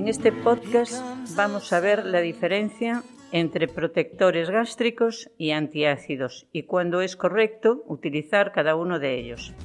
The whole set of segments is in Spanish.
En este podcast vamos a ver la diferencia entre protectores gástricos y antiácidos y cuándo es correcto utilizar cada uno de ellos.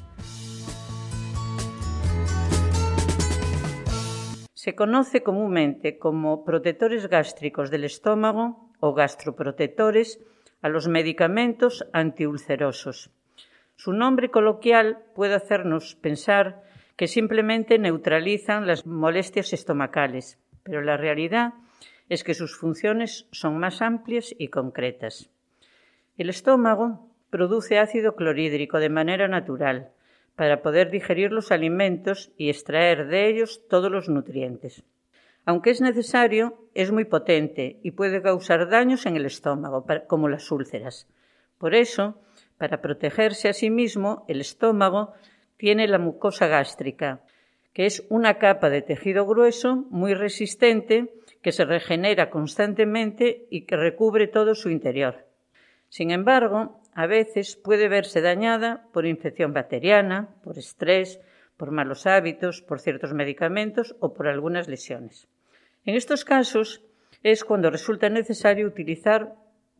Se conoce comúnmente como protectores gástricos del estómago o gastroprotectores a los medicamentos antiulcerosos. Su nombre coloquial puede hacernos pensar que simplemente neutralizan las molestias estomacales, pero la realidad es que sus funciones son más amplias y concretas. El estómago produce ácido clorhídrico de manera natural para poder digerir los alimentos y extraer de ellos todos los nutrientes. Aunque es necesario, es muy potente y puede causar daños en el estómago, como las úlceras. Por eso, para protegerse a sí mismo, el estómago tiene la mucosa gástrica, que es una capa de tejido grueso muy resistente que se regenera constantemente y que recubre todo su interior. Sin embargo, a veces puede verse dañada por infección bacteriana, por estrés, por malos hábitos, por ciertos medicamentos o por algunas lesiones. En estos casos es cuando resulta necesario utilizar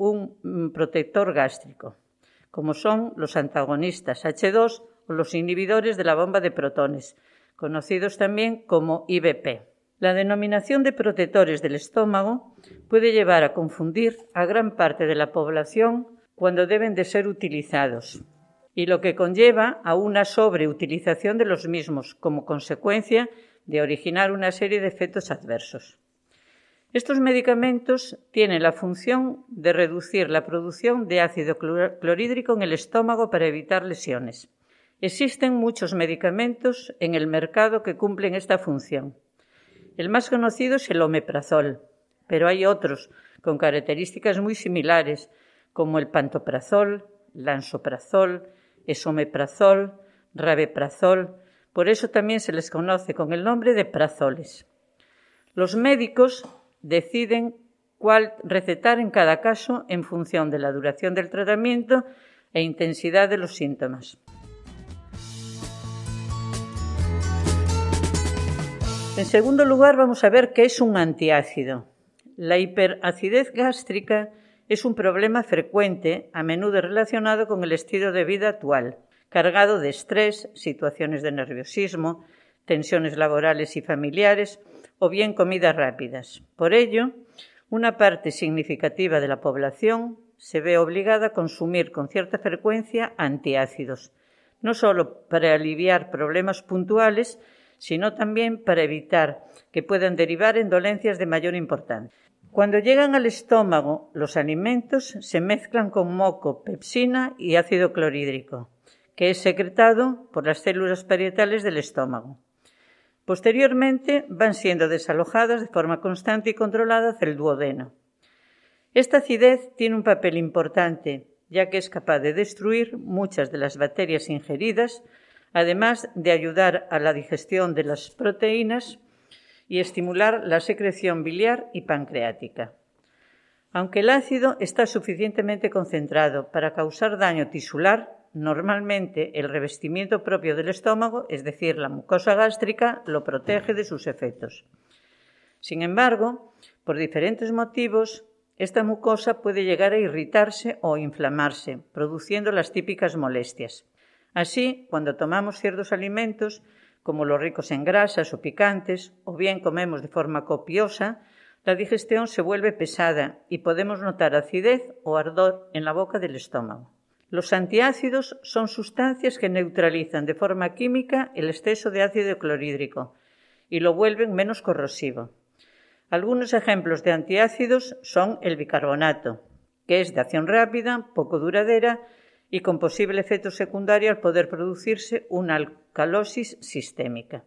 un protector gástrico, como son los antagonistas H2 o los inhibidores de la bomba de protones, conocidos también como IBP. La denominación de protectores del estómago puede llevar a confundir a gran parte de la población cuando deben de ser utilizados, y lo que conlleva a una sobreutilización de los mismos como consecuencia de originar una serie de efectos adversos. Estos medicamentos tienen la función de reducir la producción de ácido clorhídrico en el estómago para evitar lesiones. Existen muchos medicamentos en el mercado que cumplen esta función. El más conocido es el omeprazol, pero hay otros con características muy similares, como el pantoprazol, lansoprazol, esomeprazol, rabeprazol. Por eso también se les conoce con el nombre de prazoles. Los médicos deciden cuál recetar en cada caso en función de la duración del tratamiento e intensidad de los síntomas. En segundo lugar, vamos a ver qué es un antiácido. La hiperacidez gástrica es un problema frecuente, a menudo relacionado con el estilo de vida actual, cargado de estrés, situaciones de nerviosismo, tensiones laborales y familiares o bien comidas rápidas. Por ello, una parte significativa de la población se ve obligada a consumir con cierta frecuencia antiácidos, no solo para aliviar problemas puntuales, sino también para evitar que puedan derivar en dolencias de mayor importancia. Cuando llegan al estómago, los alimentos se mezclan con moco, pepsina y ácido clorhídrico, que es secretado por las células parietales del estómago. Posteriormente van siendo desalojadas de forma constante y controlada hacia el duodeno. Esta acidez tiene un papel importante, ya que es capaz de destruir muchas de las bacterias ingeridas, además de ayudar a la digestión de las proteínas y estimular la secreción biliar y pancreática. Aunque el ácido está suficientemente concentrado para causar daño tisular, normalmente el revestimiento propio del estómago, es decir, la mucosa gástrica, lo protege de sus efectos. Sin embargo, por diferentes motivos, esta mucosa puede llegar a irritarse o inflamarse, produciendo las típicas molestias. Así, cuando tomamos ciertos alimentos, como los ricos en grasas o picantes, o bien comemos de forma copiosa, la digestión se vuelve pesada y podemos notar acidez o ardor en la boca del estómago. Los antiácidos son sustancias que neutralizan de forma química el exceso de ácido clorhídrico y lo vuelven menos corrosivo. Algunos ejemplos de antiácidos son el bicarbonato, que es de acción rápida, poco duradera y con posible efecto secundario al poder producirse una alcalosis sistémica.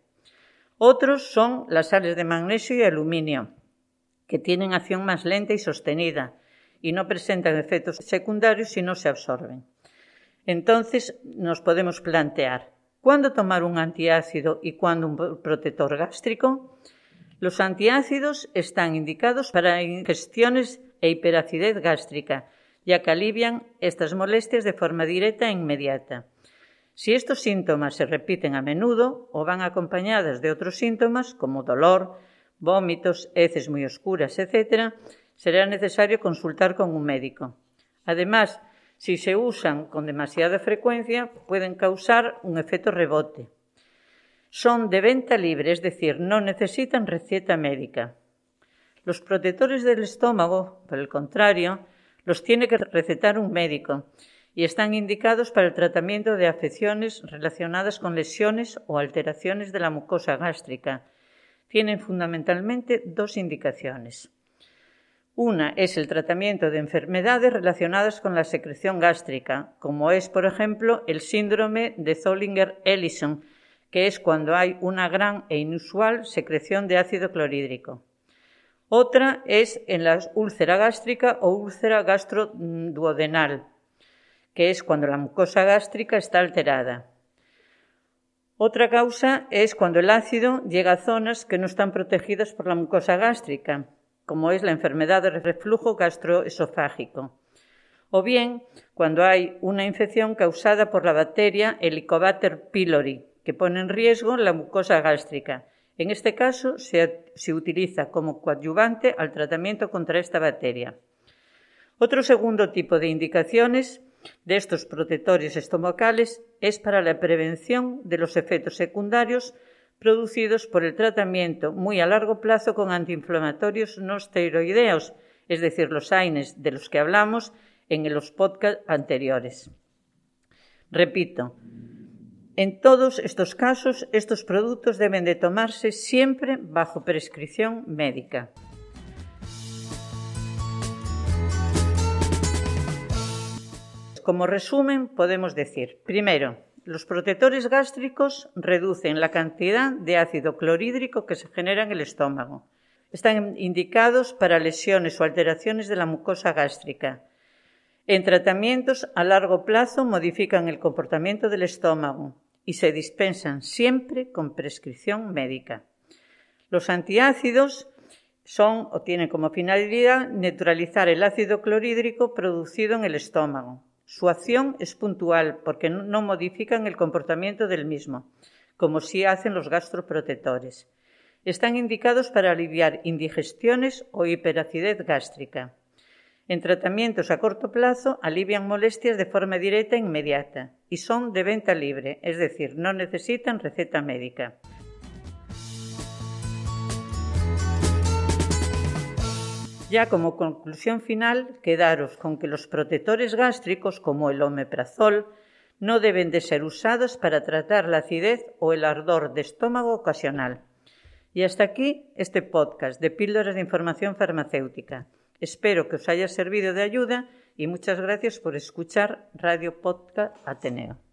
Otros son las sales de magnesio y aluminio, que tienen acción más lenta y sostenida y no presentan efectos secundarios si no se absorben. Entonces nos podemos plantear, ¿cuándo tomar un antiácido y cuándo un protector gástrico? Los antiácidos están indicados para ingestiones e hiperacidez gástrica, ya que alivian estas molestias de forma directa e inmediata. Si estos síntomas se repiten a menudo o van acompañadas de otros síntomas como dolor, vómitos, heces muy oscuras, etc., será necesario consultar con un médico. Además, si se usan con demasiada frecuencia, pueden causar un efecto rebote. Son de venta libre, es decir, no necesitan receta médica. Los protectores del estómago, por el contrario, los tiene que recetar un médico y están indicados para el tratamiento de afecciones relacionadas con lesiones o alteraciones de la mucosa gástrica. Tienen fundamentalmente dos indicaciones. Una es el tratamiento de enfermedades relacionadas con la secreción gástrica, como es, por ejemplo, el síndrome de Zollinger-Ellison, que es cuando hay una gran e inusual secreción de ácido clorhídrico. Otra es en la úlcera gástrica o úlcera gastroduodenal, que es cuando la mucosa gástrica está alterada. Otra causa es cuando el ácido llega a zonas que no están protegidas por la mucosa gástrica, como es la enfermedad de reflujo gastroesofágico. O bien, cuando hay una infección causada por la bacteria Helicobacter pylori, que pone en riesgo la mucosa gástrica. En este caso, se utiliza como coadyuvante al tratamiento contra esta bacteria. Otro segundo tipo de indicaciones de estos protectores estomacales es para la prevención de los efectos secundarios producidos por el tratamiento muy a largo plazo con antiinflamatorios no esteroideos, es decir, los AINES de los que hablamos en los podcasts anteriores. Repito, en todos estos casos, estos productos deben de tomarse siempre bajo prescripción médica. Como resumen, podemos decir, primero, los protectores gástricos reducen la cantidad de ácido clorhídrico que se genera en el estómago. Están indicados para lesiones o alteraciones de la mucosa gástrica. En tratamientos a largo plazo modifican el comportamiento del estómago y se dispensan siempre con prescripción médica. Los antiácidos son o tienen como finalidad neutralizar el ácido clorhídrico producido en el estómago. Su acción es puntual porque no modifican el comportamiento del mismo, como sí hacen los gastroprotectores. Están indicados para aliviar indigestiones o hiperacidez gástrica. En tratamientos a corto plazo alivian molestias de forma directa e inmediata y son de venta libre, es decir, no necesitan receta médica. Ya como conclusión final, quedaros con que los protectores gástricos, como el omeprazol, no deben de ser usados para tratar la acidez o el ardor de estómago ocasional. Y hasta aquí este podcast de Píldoras de Información Farmacéutica. Espero que os haya servido de ayuda y muchas gracias por escuchar Radio Podcast Ateneo.